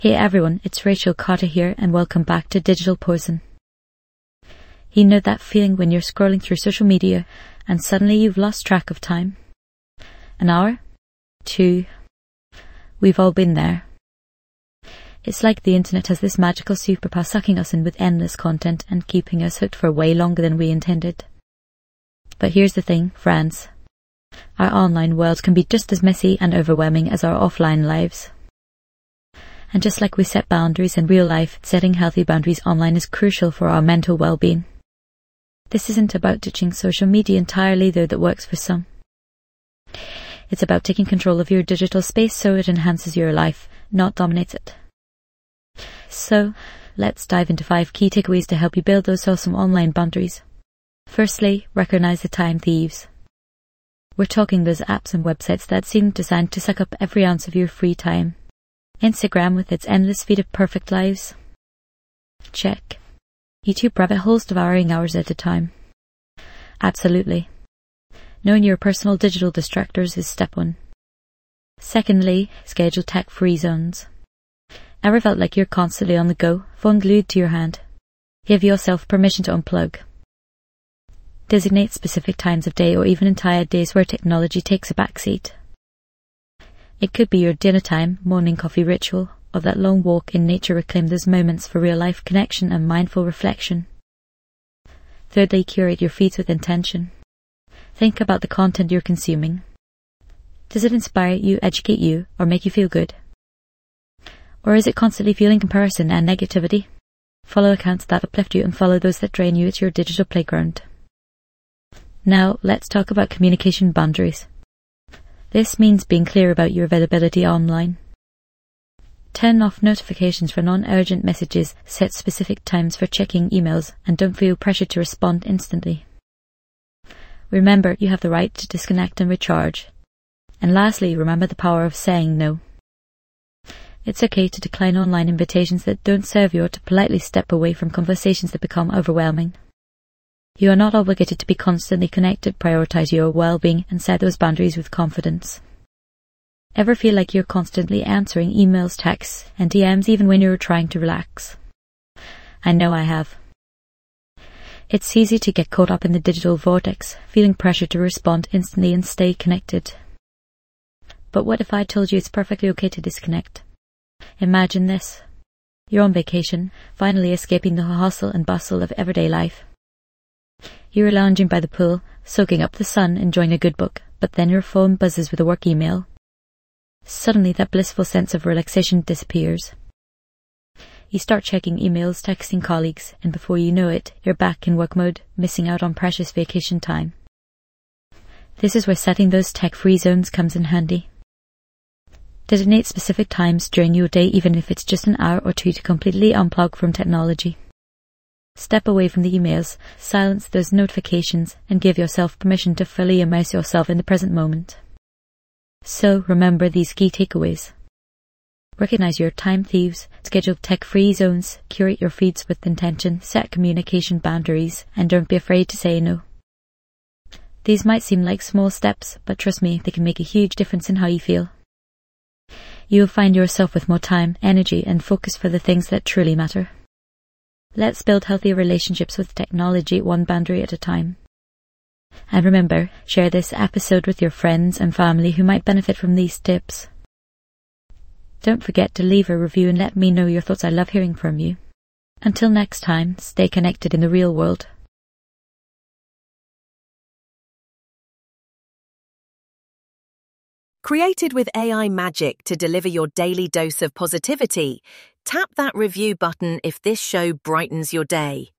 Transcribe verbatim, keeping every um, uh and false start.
Hey everyone, it's Rachel Cotter here and welcome back to Digital Poison. You know that feeling when you're scrolling through social media and suddenly you've lost track of time? An hour? Two? We've all been there. It's like the internet has this magical superpower sucking us in with endless content and keeping us hooked for way longer than we intended. But here's the thing, friends. Our online world can be just as messy and overwhelming as our offline lives. And just like we set boundaries in real life, setting healthy boundaries online is crucial for our mental well-being. This isn't about ditching social media entirely, though that works for some. It's about taking control of your digital space so it enhances your life, not dominates it. So, let's dive into five key takeaways to help you build those awesome online boundaries. Firstly, recognize the time thieves. We're talking those apps and websites that seem designed to suck up every ounce of your free time. Instagram with its endless feed of perfect lives? Check. YouTube rabbit holes devouring hours at a time? Absolutely. Knowing your personal digital distractors is step one. Secondly, schedule tech-free zones. Ever felt like you're constantly on the go, phone glued to your hand? Give yourself permission to unplug. Designate specific times of day or even entire days where technology takes a backseat. It could be your dinner time, morning coffee ritual, or that long walk in nature. Reclaim those moments for real-life connection and mindful reflection. Thirdly, curate your feeds with intention. Think about the content you're consuming. Does it inspire you, educate you, or make you feel good? Or is it constantly fueling comparison and negativity? Follow accounts that uplift you and follow those that drain you. It's your digital playground. Now, let's talk about communication boundaries. This means being clear about your availability online. Turn off notifications for non-urgent messages, set specific times for checking emails, and don't feel pressured to respond instantly. Remember, you have the right to disconnect and recharge. And lastly, remember the power of saying no. It's okay to decline online invitations that don't serve you or to politely step away from conversations that become overwhelming. You are not obligated to be constantly connected. Prioritize your well-being and set those boundaries with confidence. Ever feel like you're constantly answering emails, texts, and D Ms even when you're trying to relax? I know I have. It's easy to get caught up in the digital vortex, feeling pressure to respond instantly and stay connected. But what if I told you it's perfectly okay to disconnect? Imagine this. You're on vacation, finally escaping the hustle and bustle of everyday life. You're lounging by the pool, soaking up the sun, enjoying a good book, but then your phone buzzes with a work email. Suddenly that blissful sense of relaxation disappears. You start checking emails, texting colleagues, and before you know it, you're back in work mode, missing out on precious vacation time. This is where setting those tech-free zones comes in handy. Designate specific times during your day, even if it's just an hour or two, to completely unplug from technology. Step away from the emails, silence those notifications, and give yourself permission to fully immerse yourself in the present moment. So remember these key takeaways. Recognize your time thieves, schedule tech-free zones, curate your feeds with intention, set communication boundaries, and don't be afraid to say no. These might seem like small steps, but trust me, they can make a huge difference in how you feel. You'll find yourself with more time, energy, and focus for the things that truly matter. Let's build healthy relationships with technology, one boundary at a time. And remember, share this episode with your friends and family who might benefit from these tips. Don't forget to leave a review and let me know your thoughts. I love hearing from you. Until next time, stay connected in the real world. Created with A I magic to deliver your daily dose of positivity, tap that review button if this show brightens your day.